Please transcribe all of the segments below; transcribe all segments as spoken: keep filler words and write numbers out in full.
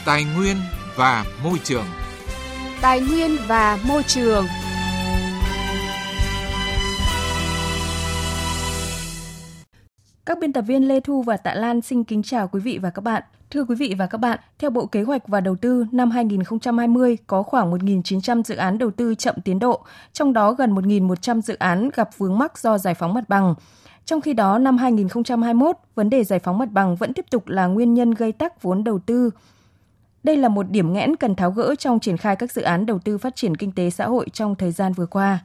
Tài nguyên và môi trường. Tài nguyên và môi trường. Các biên tập viên Lê Thu và Tạ Lan xin kính chào quý vị và các bạn. Thưa quý vị và các bạn, theo Bộ Kế hoạch và Đầu tư, năm hai không hai không có khoảng một nghìn chín trăm dự án đầu tư chậm tiến độ, trong đó gần một nghìn một trăm dự án gặp vướng mắc do giải phóng mặt bằng. Trong khi đó, năm hai không hai mốt, vấn đề giải phóng mặt bằng vẫn tiếp tục là nguyên nhân gây tắc vốn đầu tư. Đây là một điểm nghẽn cần tháo gỡ trong triển khai các dự án đầu tư phát triển kinh tế xã hội trong thời gian vừa qua.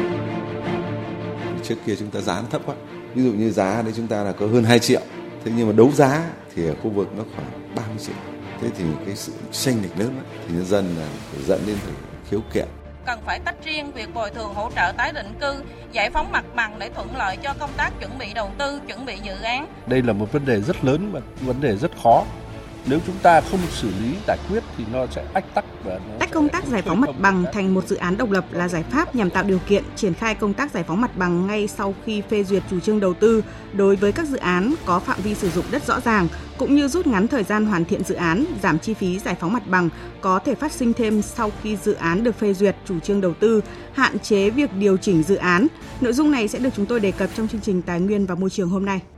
Trước kia chúng ta giá thấp quá. Ví dụ như giá đấy chúng ta là có hơn hai triệu. Thế nhưng mà đấu giá thì ở khu vực nó khoảng ba mươi triệu. Thế thì cái sự chênh lệch lớn đó, thì nhân dân là phải dẫn đến phải khiếu kiện. Cần phải tách riêng việc bồi thường hỗ trợ tái định cư, giải phóng mặt bằng để thuận lợi cho công tác chuẩn bị đầu tư, chuẩn bị dự án. Đây là một vấn đề rất lớn và vấn đề rất khó. Nếu chúng ta không xử lý giải quyết thì nó sẽ ách tắc. Và nó tách công tác giải phóng mặt bằng thành một dự án độc lập là giải pháp nhằm tạo điều kiện triển khai công tác giải phóng mặt bằng ngay sau khi phê duyệt chủ trương đầu tư đối với các dự án có phạm vi sử dụng đất rõ ràng, cũng như rút ngắn thời gian hoàn thiện dự án, giảm chi phí giải phóng mặt bằng có thể phát sinh thêm sau khi dự án được phê duyệt chủ trương đầu tư, hạn chế việc điều chỉnh dự án. Nội dung này sẽ được chúng tôi đề cập trong chương trình Tài nguyên và Môi trường hôm nay.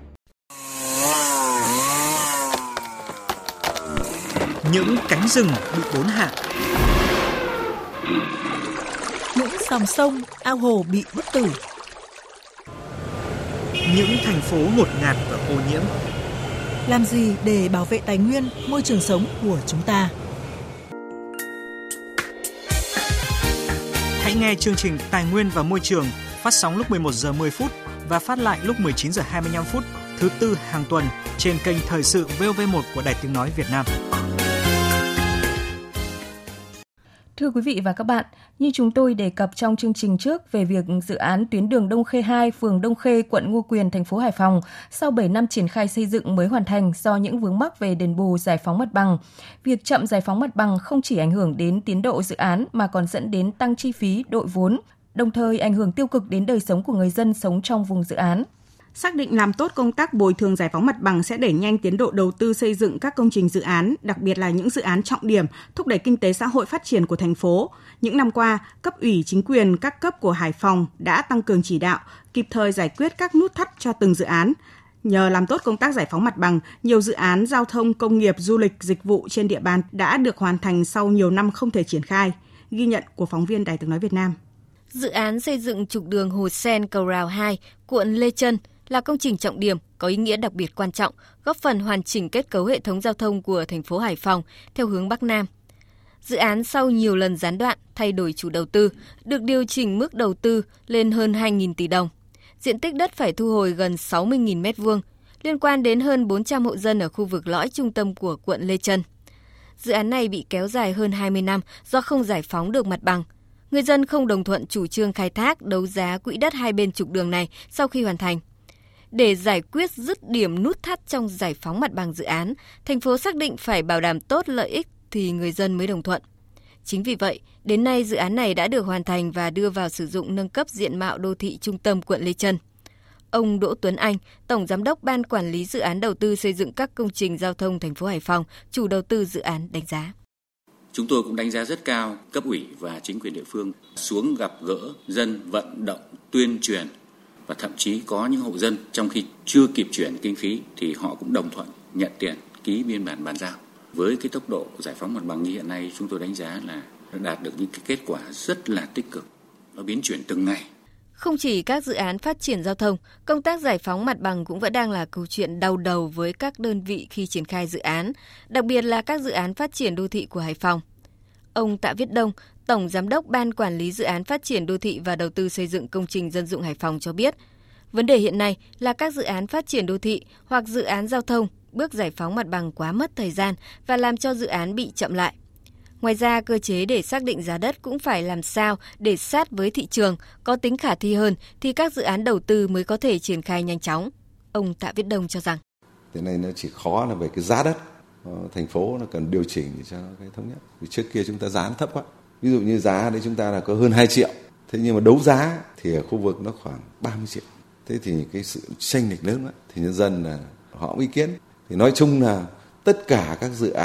Những cánh rừng bị đốn hạ, những dòng sông, ao hồ bị bức tử, những thành phố ngột ngạt và ô nhiễm. Làm gì để bảo vệ tài nguyên, môi trường sống của chúng ta? Hãy nghe chương trình Tài nguyên và Môi trường phát sóng lúc mười một giờ mười phút và phát lại lúc mười chín giờ hai mươi lăm phút thứ tư hàng tuần trên kênh Thời sự vê o vê một của Đài Tiếng nói Việt Nam. Thưa quý vị và các bạn, như chúng tôi đề cập trong chương trình trước về việc dự án tuyến đường Đông Khê hai, phường Đông Khê, quận Ngô Quyền, thành phố Hải Phòng, sau bảy năm triển khai xây dựng mới hoàn thành do những vướng mắc về đền bù giải phóng mặt bằng. Việc chậm giải phóng mặt bằng không chỉ ảnh hưởng đến tiến độ dự án mà còn dẫn đến tăng chi phí, đội vốn, đồng thời ảnh hưởng tiêu cực đến đời sống của người dân sống trong vùng dự án. Xác định làm tốt công tác bồi thường giải phóng mặt bằng sẽ đẩy nhanh tiến độ đầu tư xây dựng các công trình dự án, đặc biệt là những dự án trọng điểm, thúc đẩy kinh tế xã hội phát triển của thành phố. Những năm qua, cấp ủy chính quyền các cấp của Hải Phòng đã tăng cường chỉ đạo, kịp thời giải quyết các nút thắt cho từng dự án. Nhờ làm tốt công tác giải phóng mặt bằng, nhiều dự án giao thông, công nghiệp, du lịch, dịch vụ trên địa bàn đã được hoàn thành sau nhiều năm không thể triển khai. Ghi nhận của phóng viên Đài Tiếng nói Việt Nam. Dự án xây dựng trục đường Hồ Sen Cầu Rào hai, quận Lê Chân là công trình trọng điểm có ý nghĩa đặc biệt quan trọng, góp phần hoàn chỉnh kết cấu hệ thống giao thông của thành phố Hải Phòng theo hướng Bắc Nam. Dự án sau nhiều lần gián đoạn, thay đổi chủ đầu tư, được điều chỉnh mức đầu tư lên hơn hai nghìn tỷ đồng. Diện tích đất phải thu hồi gần sáu mươi nghìn mét vuông, liên quan đến hơn bốn trăm hộ dân ở khu vực lõi trung tâm của quận Lê Chân. Dự án này bị kéo dài hơn hai mươi năm do không giải phóng được mặt bằng. Người dân không đồng thuận chủ trương khai thác, đấu giá quỹ đất hai bên trục đường này sau khi hoàn thành. Để giải quyết dứt điểm nút thắt trong giải phóng mặt bằng dự án, thành phố xác định phải bảo đảm tốt lợi ích thì người dân mới đồng thuận. Chính vì vậy, đến nay dự án này đã được hoàn thành và đưa vào sử dụng nâng cấp diện mạo đô thị trung tâm quận Lê Chân. Ông Đỗ Tuấn Anh, Tổng Giám đốc Ban Quản lý Dự án Đầu tư xây dựng các công trình giao thông thành phố Hải Phòng, chủ đầu tư dự án đánh giá. Chúng tôi cũng đánh giá rất cao cấp ủy và chính quyền địa phương xuống gặp gỡ dân, vận động, tuyên truyền. Và thậm chí có những hộ dân trong khi chưa kịp chuyển kinh phí thì họ cũng đồng thuận nhận tiền, ký biên bản bàn giao. Với cái tốc độ giải phóng mặt bằng như hiện nay, chúng tôi đánh giá là đạt được những cái kết quả rất là tích cực, nó biến chuyển từng ngày. Không chỉ các dự án phát triển giao thông, công tác giải phóng mặt bằng cũng vẫn đang là câu chuyện đau đầu với các đơn vị khi triển khai dự án, đặc biệt là các dự án phát triển đô thị của Hải Phòng. Ông Tạ Viết Đông, Tổng Giám đốc Ban Quản lý Dự án Phát triển Đô thị và Đầu tư xây dựng công trình dân dụng Hải Phòng cho biết, vấn đề hiện nay là các dự án phát triển đô thị hoặc dự án giao thông bước giải phóng mặt bằng quá mất thời gian và làm cho dự án bị chậm lại. Ngoài ra, cơ chế để xác định giá đất cũng phải làm sao để sát với thị trường, có tính khả thi hơn thì các dự án đầu tư mới có thể triển khai nhanh chóng. Ông Tạ Viết Đông cho rằng. Thế này nó chỉ khó là về cái giá đất. Thành phố nó cần điều chỉnh để cho nó cái thống nhất. Vì trước kia chúng ta giá thấp quá. Ví dụ như giá đấy chúng ta là có hơn hai triệu. Thế nhưng mà đấu giá thì ở khu vực nó khoảng ba mươi triệu. Thế thì cái sự chênh lệch lớn quá. Thì nhân dân là họ ý kiến. Thì nói chung là tất cả các dự án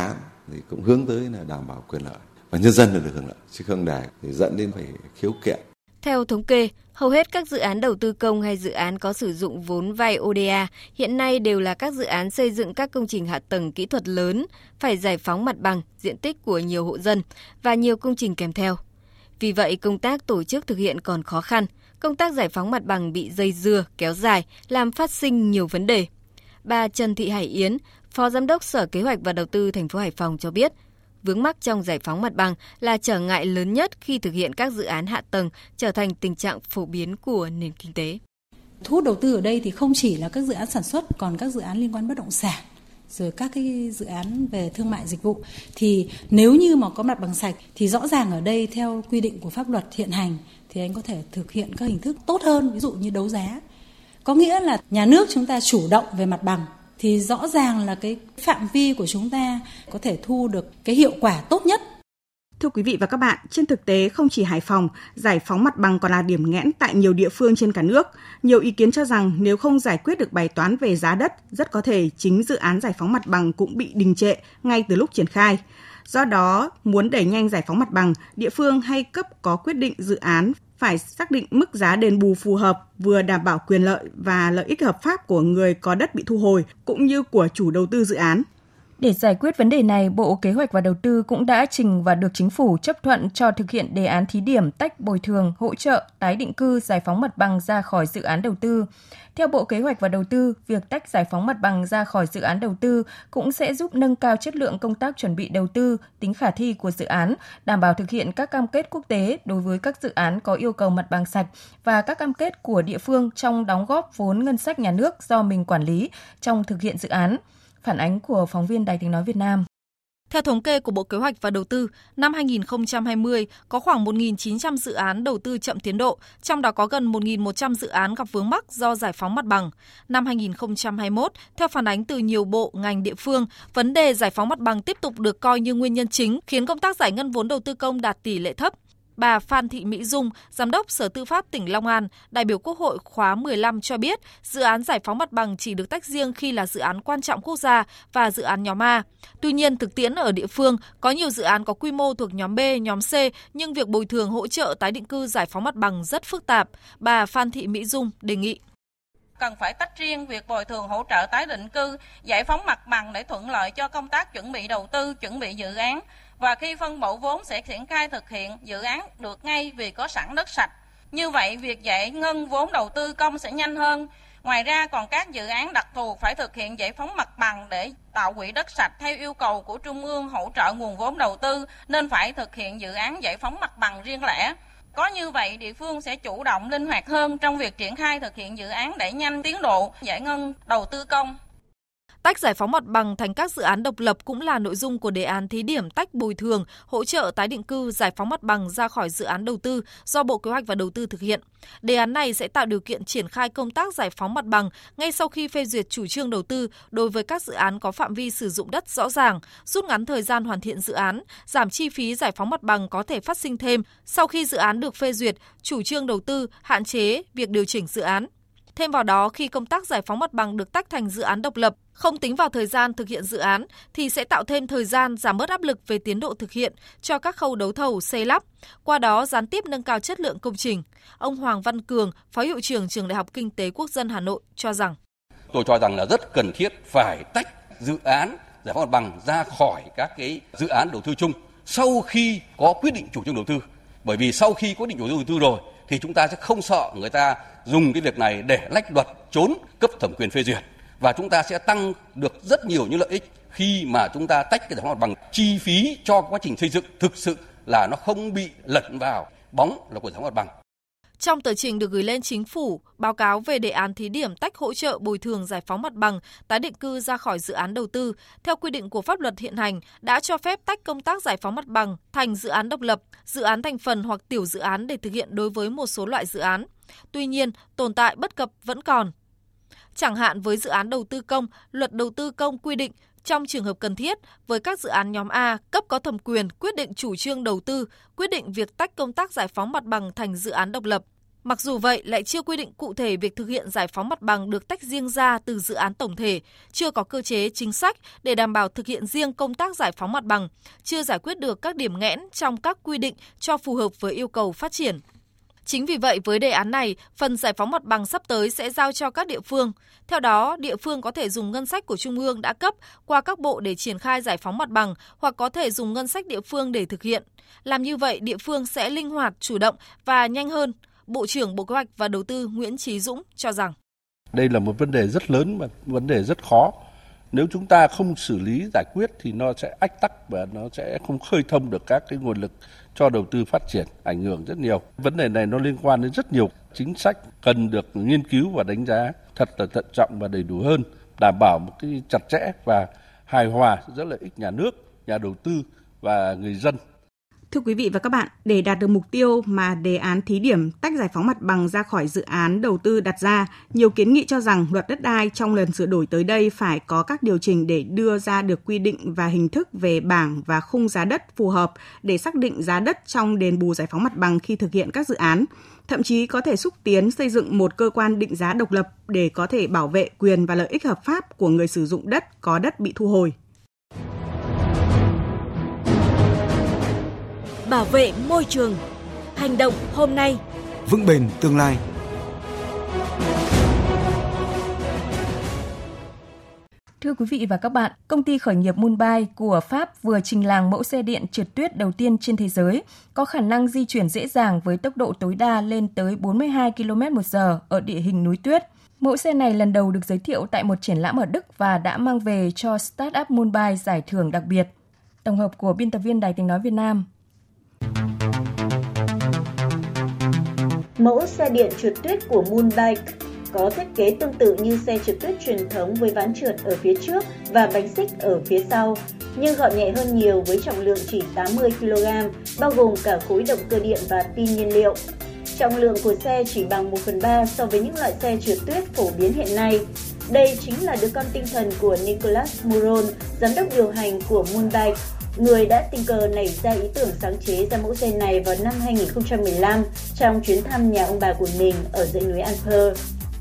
thì cũng hướng tới là đảm bảo quyền lợi và nhân dân là được hưởng lợi, chứ không để thì dẫn đến phải khiếu kiện. Theo thống kê, hầu hết các dự án đầu tư công hay dự án có sử dụng vốn vay o đê a hiện nay đều là các dự án xây dựng các công trình hạ tầng kỹ thuật lớn, phải giải phóng mặt bằng, diện tích của nhiều hộ dân và nhiều công trình kèm theo. Vì vậy, công tác tổ chức thực hiện còn khó khăn, công tác giải phóng mặt bằng bị dây dưa, kéo dài, làm phát sinh nhiều vấn đề. Bà Trần Thị Hải Yến, Phó Giám đốc Sở Kế hoạch và Đầu tư thành phố Hải Phòng cho biết, vướng mắc trong giải phóng mặt bằng là trở ngại lớn nhất khi thực hiện các dự án hạ tầng trở thành tình trạng phổ biến của nền kinh tế. Thu hút đầu tư ở đây thì không chỉ là các dự án sản xuất, còn các dự án liên quan bất động sản, rồi các cái dự án về thương mại dịch vụ. Thì nếu như mà có mặt bằng sạch thì rõ ràng ở đây theo quy định của pháp luật hiện hành thì anh có thể thực hiện các hình thức tốt hơn, ví dụ như đấu giá. Có nghĩa là nhà nước chúng ta chủ động về mặt bằng thì rõ ràng là cái phạm vi của chúng ta có thể thu được cái hiệu quả tốt nhất. Thưa quý vị và các bạn, trên thực tế không chỉ Hải Phòng, giải phóng mặt bằng còn là điểm nghẽn tại nhiều địa phương trên cả nước. Nhiều ý kiến cho rằng nếu không giải quyết được bài toán về giá đất, rất có thể chính dự án giải phóng mặt bằng cũng bị đình trệ ngay từ lúc triển khai. Do đó, muốn đẩy nhanh giải phóng mặt bằng, địa phương hay cấp có quyết định dự án phải xác định mức giá đền bù phù hợp, vừa đảm bảo quyền lợi và lợi ích hợp pháp của người có đất bị thu hồi, cũng như của chủ đầu tư dự án. Để giải quyết vấn đề này, Bộ Kế hoạch và Đầu tư cũng đã trình và được Chính phủ chấp thuận cho thực hiện đề án thí điểm tách bồi thường, hỗ trợ, tái định cư, giải phóng mặt bằng ra khỏi dự án đầu tư. Theo Bộ Kế hoạch và Đầu tư, việc tách giải phóng mặt bằng ra khỏi dự án đầu tư cũng sẽ giúp nâng cao chất lượng công tác chuẩn bị đầu tư, tính khả thi của dự án, đảm bảo thực hiện các cam kết quốc tế đối với các dự án có yêu cầu mặt bằng sạch và các cam kết của địa phương trong đóng góp vốn ngân sách nhà nước do mình quản lý trong thực hiện dự án. Phản ánh của phóng viên Đài Tiếng nói Việt Nam. Theo thống kê của Bộ Kế hoạch và Đầu tư, năm hai nghìn không trăm hai mươi có khoảng một nghìn chín trăm dự án đầu tư chậm tiến độ, trong đó có gần một nghìn một trăm dự án gặp vướng mắc do giải phóng mặt bằng. Năm hai nghìn không trăm hai mươi mốt, theo phản ánh từ nhiều bộ, ngành địa phương, vấn đề giải phóng mặt bằng tiếp tục được coi như nguyên nhân chính khiến công tác giải ngân vốn đầu tư công đạt tỷ lệ thấp. Bà Phan Thị Mỹ Dung, Giám đốc Sở Tư pháp tỉnh Long An, đại biểu Quốc hội khóa mười lăm cho biết, dự án giải phóng mặt bằng chỉ được tách riêng khi là dự án quan trọng quốc gia và dự án nhóm A. Tuy nhiên, thực tiễn ở địa phương có nhiều dự án có quy mô thuộc nhóm B, nhóm C, nhưng việc bồi thường hỗ trợ tái định cư giải phóng mặt bằng rất phức tạp. Bà Phan Thị Mỹ Dung đề nghị cần phải tách riêng việc bồi thường hỗ trợ tái định cư, giải phóng mặt bằng để thuận lợi cho công tác chuẩn bị đầu tư, chuẩn bị dự án. Và khi phân bổ vốn sẽ triển khai thực hiện dự án được ngay vì có sẵn đất sạch. Như vậy, việc giải ngân vốn đầu tư công sẽ nhanh hơn. Ngoài ra, còn các dự án đặc thù phải thực hiện giải phóng mặt bằng để tạo quỹ đất sạch theo yêu cầu của Trung ương hỗ trợ nguồn vốn đầu tư, nên phải thực hiện dự án giải phóng mặt bằng riêng lẻ. Có như vậy, địa phương sẽ chủ động linh hoạt hơn trong việc triển khai thực hiện dự án đẩy nhanh tiến độ giải ngân đầu tư công. Tách giải phóng mặt bằng thành các dự án độc lập cũng là nội dung của đề án thí điểm tách bồi thường, hỗ trợ tái định cư, giải phóng mặt bằng ra khỏi dự án đầu tư do Bộ Kế hoạch và Đầu tư thực hiện. Đề án này sẽ tạo điều kiện triển khai công tác giải phóng mặt bằng ngay sau khi phê duyệt chủ trương đầu tư đối với các dự án có phạm vi sử dụng đất rõ ràng, rút ngắn thời gian hoàn thiện dự án, giảm chi phí giải phóng mặt bằng có thể phát sinh thêm sau khi dự án được phê duyệt, chủ trương đầu tư, hạn chế việc điều chỉnh dự án. Thêm vào đó, khi công tác giải phóng mặt bằng được tách thành dự án độc lập, không tính vào thời gian thực hiện dự án, thì sẽ tạo thêm thời gian giảm bớt áp lực về tiến độ thực hiện cho các khâu đấu thầu xây lắp, qua đó gián tiếp nâng cao chất lượng công trình. Ông Hoàng Văn Cường, Phó Hiệu trưởng Trường Đại học Kinh tế Quốc dân Hà Nội cho rằng tôi cho rằng là rất cần thiết phải tách dự án giải phóng mặt bằng ra khỏi các cái dự án đầu tư chung sau khi có quyết định chủ trương đầu tư. Bởi vì sau khi quyết định chủ trương đầu tư rồi thì chúng ta sẽ không sợ người ta dùng cái việc này để lách luật trốn cấp thẩm quyền phê duyệt, và chúng ta sẽ tăng được rất nhiều những lợi ích khi mà chúng ta tách cái giải phóng mặt bằng. Chi phí cho quá trình xây dựng thực sự là nó không bị lẫn vào bóng là của giải phóng mặt bằng. Trong tờ trình được gửi lên Chính phủ, báo cáo về đề án thí điểm tách hỗ trợ bồi thường giải phóng mặt bằng, tái định cư ra khỏi dự án đầu tư, theo quy định của pháp luật hiện hành, đã cho phép tách công tác giải phóng mặt bằng thành dự án độc lập, dự án thành phần hoặc tiểu dự án để thực hiện đối với một số loại dự án. Tuy nhiên, tồn tại bất cập vẫn còn. Chẳng hạn với dự án đầu tư công, luật đầu tư công quy định trong trường hợp cần thiết, với các dự án nhóm A, cấp có thẩm quyền quyết định chủ trương đầu tư, quyết định việc tách công tác giải phóng mặt bằng thành dự án độc lập. Mặc dù vậy, lại chưa quy định cụ thể việc thực hiện giải phóng mặt bằng được tách riêng ra từ dự án tổng thể, chưa có cơ chế chính sách để đảm bảo thực hiện riêng công tác giải phóng mặt bằng, chưa giải quyết được các điểm nghẽn trong các quy định cho phù hợp với yêu cầu phát triển. Chính vì vậy, với đề án này, phần giải phóng mặt bằng sắp tới sẽ giao cho các địa phương. Theo đó, địa phương có thể dùng ngân sách của Trung ương đã cấp qua các bộ để triển khai giải phóng mặt bằng hoặc có thể dùng ngân sách địa phương để thực hiện. Làm như vậy, địa phương sẽ linh hoạt, chủ động và nhanh hơn. Bộ trưởng Bộ Kế hoạch và Đầu tư Nguyễn Chí Dũng cho rằng đây là một vấn đề rất lớn và vấn đề rất khó. Nếu chúng ta không xử lý giải quyết thì nó sẽ ách tắc và nó sẽ không khơi thông được các cái nguồn lực cho đầu tư phát triển, ảnh hưởng rất nhiều. Vấn đề này nó liên quan đến rất nhiều chính sách cần được nghiên cứu và đánh giá thật là thận trọng và đầy đủ hơn, đảm bảo một cái chặt chẽ và hài hòa giữa lợi ích nhà nước, nhà đầu tư và người dân. Thưa quý vị và các bạn, để đạt được mục tiêu mà đề án thí điểm tách giải phóng mặt bằng ra khỏi dự án đầu tư đặt ra, nhiều kiến nghị cho rằng luật đất đai trong lần sửa đổi tới đây phải có các điều chỉnh để đưa ra được quy định và hình thức về bảng và khung giá đất phù hợp để xác định giá đất trong đền bù giải phóng mặt bằng khi thực hiện các dự án. Thậm chí có thể xúc tiến xây dựng một cơ quan định giá độc lập để có thể bảo vệ quyền và lợi ích hợp pháp của người sử dụng đất có đất bị thu hồi. Bảo vệ môi trường. Hành động hôm nay, vững bền tương lai. Thưa quý vị và các bạn, công ty khởi nghiệp Moonbike của Pháp vừa trình làng mẫu xe điện trượt tuyết đầu tiên trên thế giới, có khả năng di chuyển dễ dàng với tốc độ tối đa lên tới bốn mươi hai ki lô mét một giờ ở địa hình núi tuyết. Mẫu xe này lần đầu được giới thiệu tại một triển lãm ở Đức và đã mang về cho startup Moonbike giải thưởng đặc biệt. Tổng hợp của biên tập viên Đài Tiếng nói Việt Nam. Mẫu xe điện trượt tuyết của Moonbike có thiết kế tương tự như xe trượt tuyết truyền thống với ván trượt ở phía trước và bánh xích ở phía sau, nhưng gọn nhẹ hơn nhiều với trọng lượng chỉ tám mươi ki lô gam, bao gồm cả khối động cơ điện và pin nhiên liệu. Trọng lượng của xe chỉ bằng một phần ba so với những loại xe trượt tuyết phổ biến hiện nay. Đây chính là đứa con tinh thần của Nicolas Mouron, giám đốc điều hành của Moonbike, người đã tình cờ nảy ra ý tưởng sáng chế ra mẫu xe này vào năm hai nghìn không trăm mười lăm trong chuyến thăm nhà ông bà của mình ở dãy núi Alper.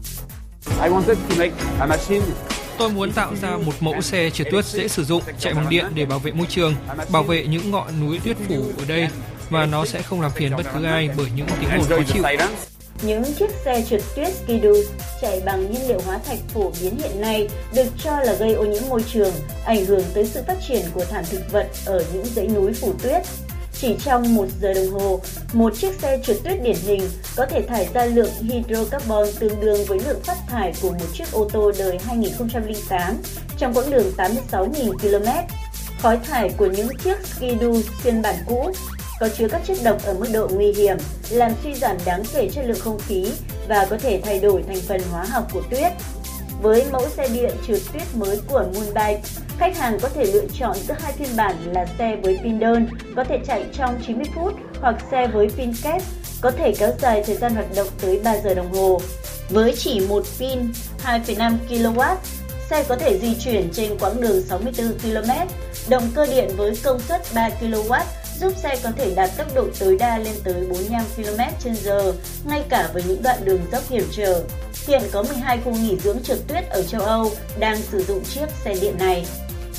Tôi muốn tạo ra một mẫu xe trượt tuyết dễ sử dụng, chạy bằng điện để bảo vệ môi trường, bảo vệ những ngọn núi tuyết phủ ở đây, và nó sẽ không làm phiền bất cứ ai bởi những tiếng ồn khó chịu. Những chiếc xe trượt tuyết Ski-Doo chạy bằng nhiên liệu hóa thạch phổ biến hiện nay được cho là gây ô nhiễm môi trường, ảnh hưởng tới sự phát triển của thảm thực vật ở những dãy núi phủ tuyết. Chỉ trong một giờ đồng hồ, một chiếc xe trượt tuyết điển hình có thể thải ra lượng hydrocarbon tương đương với lượng phát thải của một chiếc ô tô đời hai nghìn không trăm lẻ tám trong quãng đường tám mươi sáu nghìn ki lô mét. Khói thải của những chiếc Ski-Doo phiên bản cũ có chứa các chất độc ở mức độ nguy hiểm, làm suy giảm đáng kể chất lượng không khí và có thể thay đổi thành phần hóa học của tuyết. Với mẫu xe điện trượt tuyết mới của Moonbike, khách hàng có thể lựa chọn giữa hai phiên bản là xe với pin đơn, có thể chạy trong chín mươi phút, hoặc xe với pin kép, có thể kéo dài thời gian hoạt động tới ba giờ đồng hồ. Với chỉ một pin hai phẩy năm ki lô oát, xe có thể di chuyển trên quãng đường sáu mươi tư ki lô mét. Động cơ điện với công suất ba ki lô oát giúp xe có thể đạt tốc độ tối đa lên tới bốn mươi lăm ki lô mét trên giờ, ngay cả với những đoạn đường dốc hiểm trở. Hiện có mười hai khu nghỉ dưỡng trượt tuyết ở châu Âu đang sử dụng chiếc xe điện này.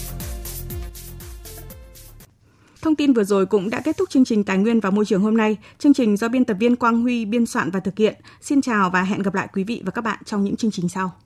Thông tin vừa rồi cũng đã kết thúc chương trình Tài nguyên và Môi trường hôm nay. Chương trình do biên tập viên Quang Huy biên soạn và thực hiện. Xin chào và hẹn gặp lại quý vị và các bạn trong những chương trình sau.